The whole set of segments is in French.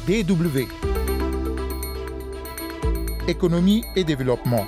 DW. Économie et développement.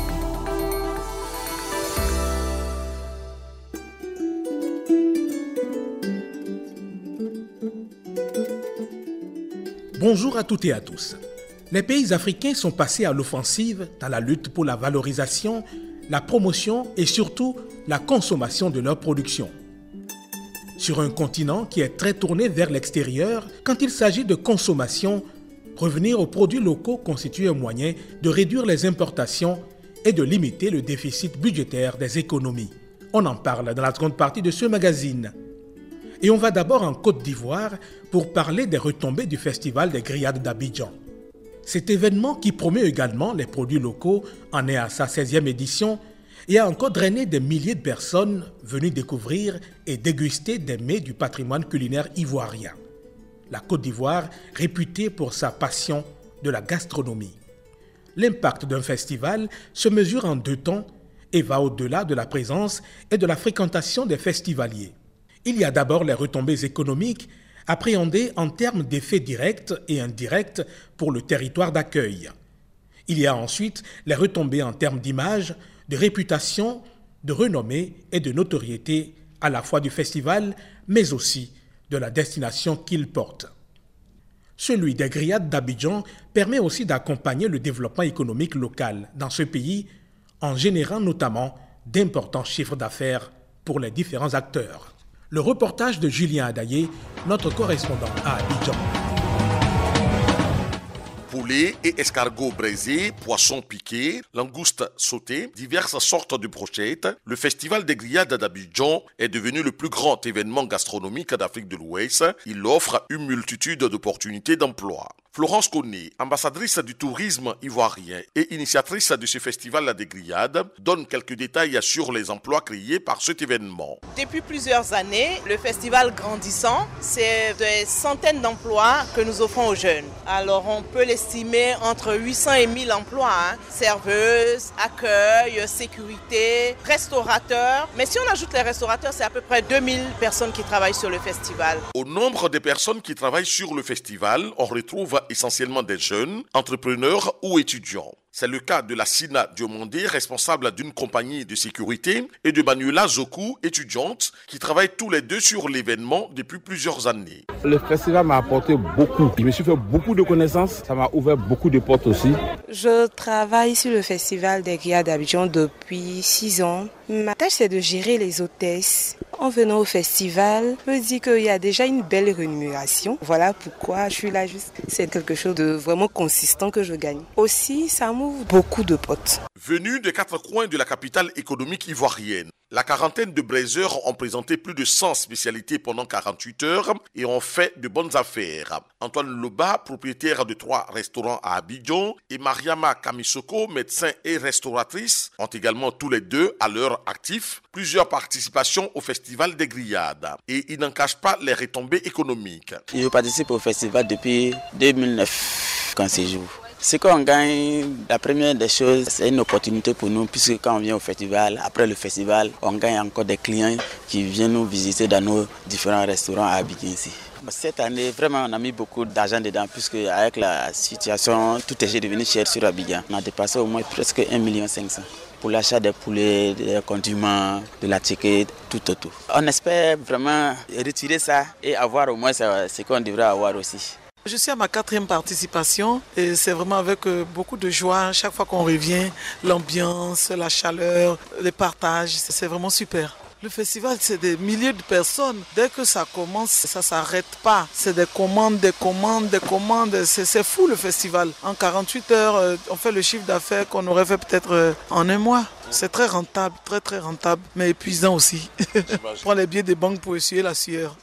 Bonjour à toutes et à tous. Les pays africains sont passés à l'offensive dans la lutte pour la valorisation, la promotion et surtout la consommation de leur production. Sur un continent qui est très tourné vers l'extérieur, quand il s'agit de consommation, revenir aux produits locaux constitue un moyen de réduire les importations et de limiter le déficit budgétaire des économies. On en parle dans la seconde partie de ce magazine. Et on va d'abord en Côte d'Ivoire pour parler des retombées du Festival des Grillades d'Abidjan. Cet événement qui promeut également les produits locaux en est à sa 16e édition et a encore drainé des milliers de personnes venues découvrir et déguster des mets du patrimoine culinaire ivoirien. La Côte d'Ivoire, réputée pour sa passion de la gastronomie. L'impact d'un festival se mesure en deux temps et va au-delà de la présence et de la fréquentation des festivaliers. Il y a d'abord les retombées économiques appréhendées en termes d'effets directs et indirects pour le territoire d'accueil. Il y a ensuite les retombées en termes d'image, de réputation, de renommée et de notoriété à la fois du festival, mais aussi de la destination qu'il porte. Celui des Grillades d'Abidjan permet aussi d'accompagner le développement économique local dans ce pays en générant notamment d'importants chiffres d'affaires pour les différents acteurs. Le reportage de Julien Adaye, notre correspondant à Abidjan. Poulet et escargots braisés, poissons piqués, langoustes sautées, diverses sortes de brochettes, le Festival des Grillades d'Abidjan est devenu le plus grand événement gastronomique d'Afrique de l'Ouest. Il offre une multitude d'opportunités d'emploi. Florence Koné, ambassadrice du tourisme ivoirien et initiatrice de ce festival des Grillades, donne quelques détails sur les emplois créés par cet événement. Depuis plusieurs années, le festival grandissant, c'est des centaines d'emplois que nous offrons aux jeunes. Alors on peut l'estimer entre 800 et 1000 emplois, serveuses, accueil, sécurité, restaurateurs. Mais si on ajoute les restaurateurs, c'est à peu près 2000 personnes qui travaillent sur le festival. Au nombre des personnes qui travaillent sur le festival, on retrouve essentiellement des jeunes, entrepreneurs ou étudiants. C'est le cas de la Sina Diomondé, responsable d'une compagnie de sécurité, et de Manuela Zoku, étudiante, qui travaillent tous les deux sur l'événement depuis plusieurs années. Le festival m'a apporté beaucoup. Je me suis fait beaucoup de connaissances. Ça m'a ouvert beaucoup de portes aussi. Je travaille sur le festival des Grillades d'Abidjan depuis 6 ans. Ma tâche, c'est de gérer les hôtesses. En venant au festival, je me dis qu'il y a déjà une belle rémunération. Voilà pourquoi je suis là. C'est quelque chose de vraiment consistant que je gagne. Aussi, ça m'ouvre beaucoup de portes. Venus des 4 coins de la capitale économique ivoirienne, la quarantaine de braiseurs ont présenté plus de 100 spécialités pendant 48 heures et ont fait de bonnes affaires. Antoine Loba, propriétaire de 3 restaurants à Abidjan, et Mariama Kamisoko, médecin et restauratrice, ont également tous les deux à leur actif plusieurs participations au Festival des Grillades. Et ils n'en cachent pas les retombées économiques. Je participe au festival depuis 2009 quand c'est jour. Ce qu'on gagne, la première des choses, c'est une opportunité pour nous, puisque quand on vient au festival, après le festival, on gagne encore des clients qui viennent nous visiter dans nos différents restaurants à Abidjan ici. Cette année, vraiment, on a mis beaucoup d'argent dedans, puisque avec la situation, tout est devenu cher sur Abidjan. On a dépassé au moins presque 1,5 million pour l'achat des poulets, des condiments, de la ticket, tout. On espère vraiment retirer ça et avoir au moins ce qu'on devrait avoir aussi. Je suis à ma 4e participation et c'est vraiment avec beaucoup de joie. Chaque fois qu'on revient, l'ambiance, la chaleur, les partages, c'est vraiment super. Le festival, c'est des milliers de personnes. Dès que ça commence, ça ne s'arrête pas. C'est des commandes. C'est fou le festival. En 48 heures, on fait le chiffre d'affaires qu'on aurait fait peut-être en un mois. C'est très rentable, très rentable, mais épuisant aussi. Prends les billets des banques pour essuyer la sueur.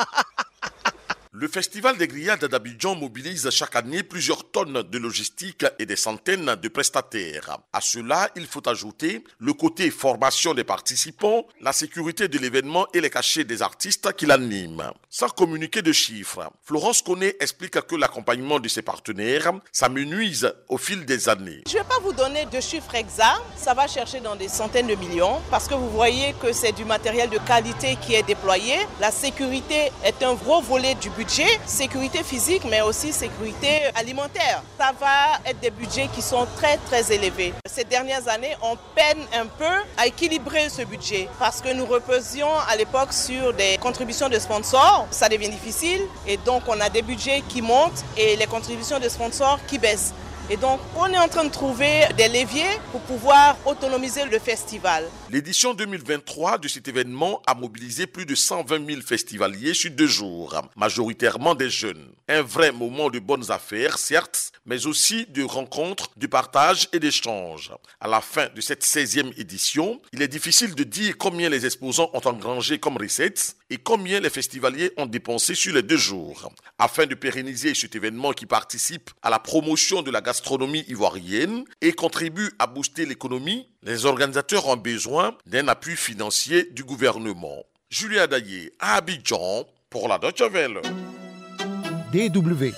Le Festival des Grillades d'Abidjan mobilise chaque année plusieurs tonnes de logistique et des centaines de prestataires. À cela, il faut ajouter le côté formation des participants, la sécurité de l'événement et les cachets des artistes qui l'animent. Sans communiquer de chiffres, Florence Koné explique que l'accompagnement de ses partenaires s'amenuise au fil des années. Je ne vais pas vous donner de chiffres exacts, ça va chercher dans des centaines de millions parce que vous voyez que c'est du matériel de qualité qui est déployé. La sécurité est un gros volet du budget budget sécurité physique, mais aussi sécurité alimentaire. Ça va être des budgets qui sont très, très élevés. Ces dernières années, on peine un peu à équilibrer ce budget parce que nous reposions à l'époque sur des contributions de sponsors. Ça devient difficile et donc on a des budgets qui montent et les contributions de sponsors qui baissent. Et donc, on est en train de trouver des leviers pour pouvoir autonomiser le festival. L'édition 2023 de cet événement a mobilisé plus de 120 000 festivaliers sur 2 jours, majoritairement des jeunes. Un vrai moment de bonnes affaires, certes, mais aussi de rencontres, de partage et d'échanges. À la fin de cette 16e édition, il est difficile de dire combien les exposants ont engrangé comme recettes et combien les festivaliers ont dépensé sur les 2 jours. Afin de pérenniser cet événement qui participe à la promotion de la gastronomie ivoirienne et contribue à booster l'économie, les organisateurs ont besoin d'un appui financier du gouvernement. Julia Daillé, à Abidjan, pour la Deutsche Welle. DW.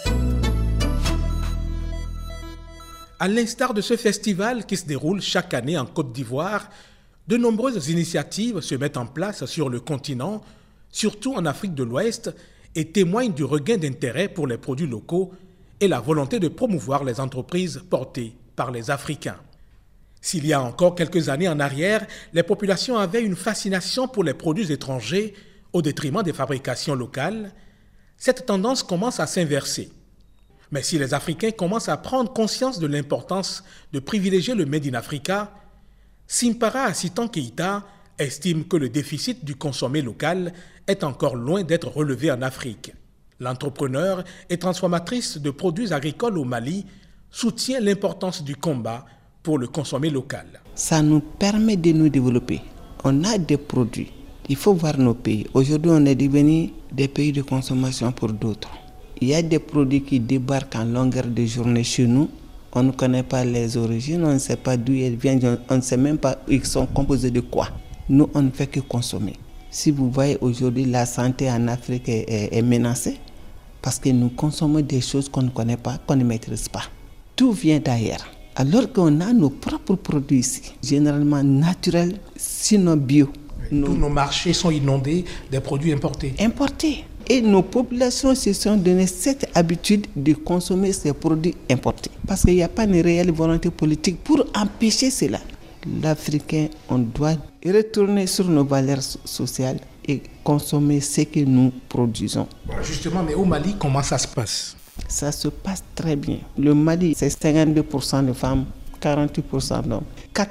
À l'instar de ce festival qui se déroule chaque année en Côte d'Ivoire, de nombreuses initiatives se mettent en place sur le continent, surtout en Afrique de l'Ouest, et témoignent du regain d'intérêt pour les produits locaux et la volonté de promouvoir les entreprises portées par les Africains. S'il y a encore quelques années en arrière, les populations avaient une fascination pour les produits étrangers au détriment des fabrications locales, cette tendance commence à s'inverser. Mais si les Africains commencent à prendre conscience de l'importance de privilégier le Made in Africa, Simpara Assitan Keïta estime que le déficit du consommé local est encore loin d'être relevé en Afrique. L'entrepreneur et transformatrice de produits agricoles au Mali soutient l'importance du combat pour le consommé local. Ça nous permet de nous développer. On a des produits. Il faut voir nos pays. Aujourd'hui, on est devenu des pays de consommation pour d'autres. Il y a des produits qui débarquent en longueur de journée chez nous. On ne connaît pas les origines, on ne sait pas d'où ils viennent, on ne sait même pas ils sont composés de quoi. Nous, on ne fait que consommer. Si vous voyez aujourd'hui, la santé en Afrique est menacée parce que nous consommons des choses qu'on ne connaît pas, qu'on ne maîtrise pas. Tout vient d'ailleurs. Alors qu'on a nos propres produits ici, généralement naturels, sinon bio. Tous nos marchés sont inondés des produits importés. Importés. Et nos populations se sont donné cette habitude de consommer ces produits importés. Parce qu'il n'y a pas une réelle volonté politique pour empêcher cela. L'Africain, on doit retourner sur nos valeurs sociales et consommer ce que nous produisons. Justement, mais au Mali, comment ça se passe? Ça se passe très bien. Le Mali, c'est 52% de femmes, 48% d'hommes.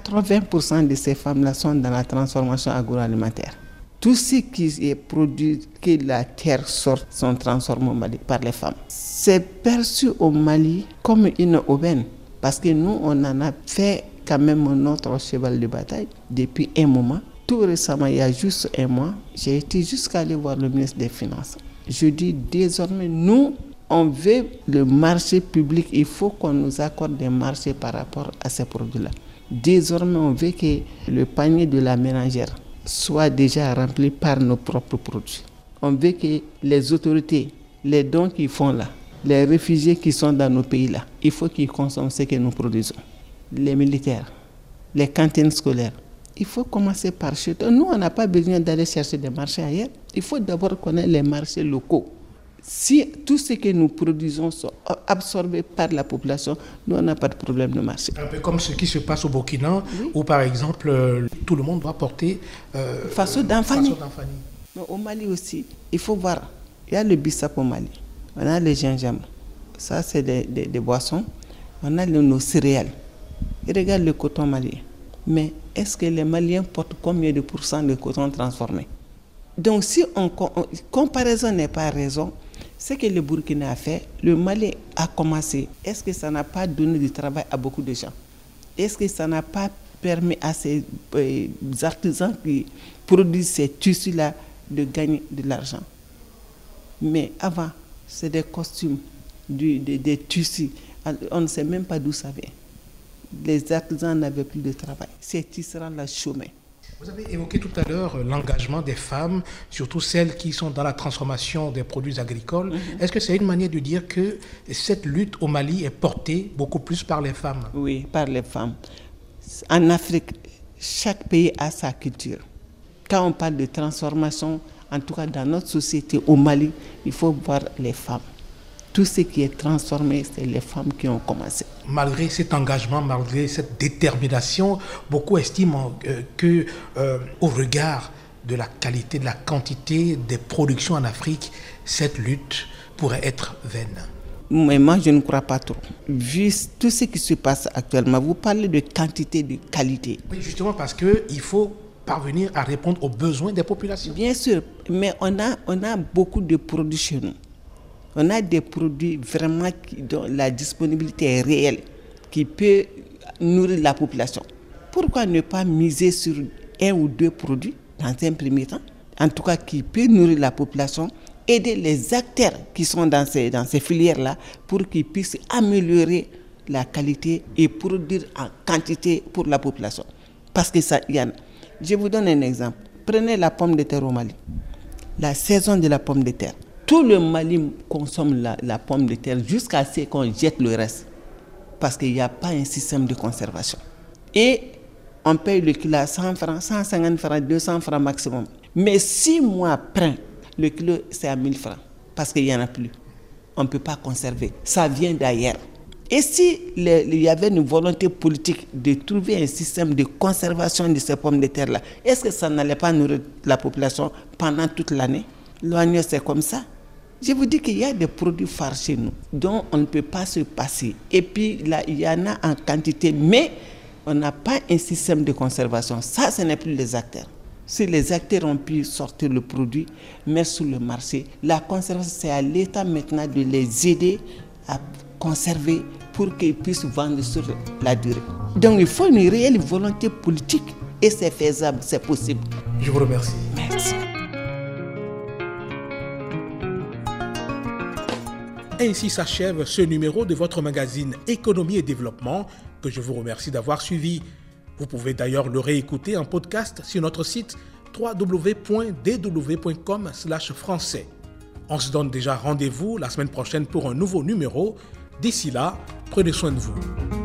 80% de ces femmes-là sont dans la transformation agroalimentaire. Tout ce qui est produit, que la terre sorte, sont transformés au Mali par les femmes. C'est perçu au Mali comme une aubaine. Parce que nous, on en a fait quand même notre cheval de bataille depuis un moment. Tout récemment, il y a juste un mois, j'ai été jusqu'à aller voir le ministre des Finances. Je dis désormais, nous, on veut le marché public, il faut qu'on nous accorde des marchés par rapport à ces produits-là. Désormais, on veut que le panier de la ménagère soit déjà rempli par nos propres produits. On veut que les autorités, les dons qu'ils font là, les réfugiés qui sont dans nos pays là, il faut qu'ils consomment ce que nous produisons. Les militaires, les cantines scolaires, il faut commencer par chez eux. Nous, on n'a pas besoin d'aller chercher des marchés ailleurs. Il faut d'abord connaître les marchés locaux. Si tout ce que nous produisons sont absorbés par la population, nous, on n'a pas de problème de marché. Un peu comme ce qui se passe au Burkina, oui, où par exemple, tout le monde doit porter faso d'Anfani. Au Mali aussi, il faut voir, il y a le bissap au Mali, on a le gingembre, ça c'est des boissons, on a nos céréales. Et regarde le coton malien. Mais est-ce que les Maliens portent combien de pourcents de coton transformé? Donc si comparaison n'est pas raison, ce que le Burkina a fait, le Mali a commencé. Est-ce que ça n'a pas donné du travail à beaucoup de gens? Est-ce que ça n'a pas permis à ces artisans qui produisent ces tissus-là de gagner de l'argent? Mais avant, c'est des costumes, des tissus. On ne sait même pas d'où ça vient. Les artisans n'avaient plus de travail. Ces tisserands-là chômaient. Vous avez évoqué tout à l'heure l'engagement des femmes, surtout celles qui sont dans la transformation des produits agricoles. Est-ce que c'est une manière de dire que cette lutte au Mali est portée beaucoup plus par les femmes? Oui, par les femmes. En Afrique, chaque pays a sa culture. Quand on parle de transformation En tout cas, dans notre société, au Mali, il faut voir les femmes. Tout ce qui est transformé, c'est les femmes qui ont commencé. Malgré cet engagement, malgré cette détermination, beaucoup estiment que, au regard de la qualité, de la quantité des productions en Afrique, cette lutte pourrait être vaine. Mais moi, je ne crois pas trop. Vu tout ce qui se passe actuellement, vous parlez de quantité, de qualité. Oui, justement parce qu'il faut parvenir à répondre aux besoins des populations. Bien sûr, mais on a beaucoup de produits chez nous. On a des produits vraiment dont la disponibilité est réelle, qui peut nourrir la population. Pourquoi ne pas miser sur 1 ou 2 produits dans un premier temps, en tout cas qui peut nourrir la population, aider les acteurs qui sont dans ces filières-là pour qu'ils puissent améliorer la qualité et produire en quantité pour la population. Parce que ça, il y en a. Je vous donne un exemple. Prenez la pomme de terre au Mali. La saison de la pomme de terre. Tout le Mali consomme la pomme de terre jusqu'à ce qu'on jette le reste. Parce qu'il n'y a pas un système de conservation. Et on paye le kilo à 100 francs, 150 francs, 200 francs maximum. Mais 6 mois après, le kilo c'est à 1000 francs. Parce qu'il n'y en a plus. On ne peut pas conserver. Ça vient d'ailleurs. Et si il y avait une volonté politique de trouver un système de conservation de ces pommes de terre-là, est-ce que ça n'allait pas nourrir la population pendant toute l'année? L'oignon, c'est comme ça. Je vous dis qu'il y a des produits phares chez nous dont on ne peut pas se passer. Et puis là, il y en a en quantité, mais on n'a pas un système de conservation. Ça, ce n'est plus les acteurs. Si les acteurs ont pu sortir le produit, mettre sur le marché, la conservation, c'est à l'État maintenant de les aider à conserver pour qu'ils puissent vendre sur la durée. Donc il faut une réelle volonté politique et c'est faisable, c'est possible. Je vous remercie. Merci. Ainsi s'achève ce numéro de votre magazine Économie et Développement que je vous remercie d'avoir suivi. Vous pouvez d'ailleurs le réécouter en podcast sur notre site www.dw.com/français. On se donne déjà rendez-vous la semaine prochaine pour un nouveau numéro. D'ici là, prenez soin de vous.